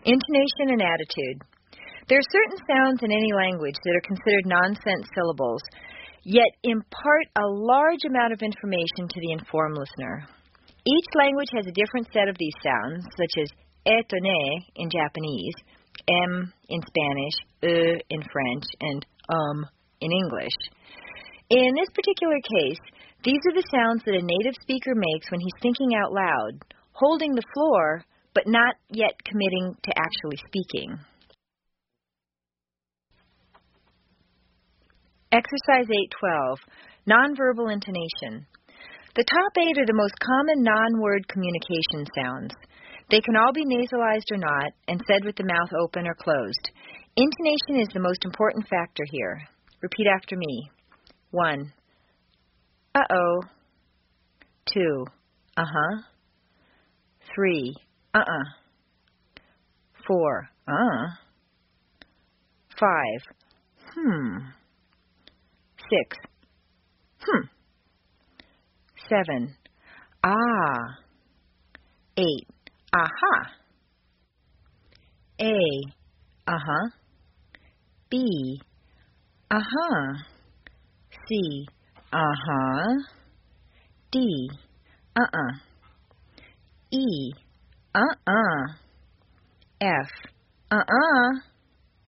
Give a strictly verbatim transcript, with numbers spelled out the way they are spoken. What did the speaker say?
Intonation and attitude. There are certain sounds in any language that are considered nonsense syllables, yet impart a large amount of information to the informed listener. Each language has a different set of these sounds, such as étonné in Japanese, m in Spanish, e in French, and um in English. In this particular case, these are the sounds that a native speaker makes when he's thinking out loud, holding the floor, but not yet committing to actually speaking. Exercise eight twelve, Nonverbal Intonation. The top eight are the most common non-word communication sounds. They can all be nasalized or not, and said with the mouth open or closed. Intonation is the most important factor here. Repeat after me. One. Uh-oh. Two. Uh-huh. Three. Uh-uh. Four. Uh. Five. Hmm. Six. Hmm. Seven. Ah. Eight. Aha. A. Uh-huh. B. Uh-huh. C. Uh-huh. D. Uh-uh. E. Uh-uh. F. Uh-uh.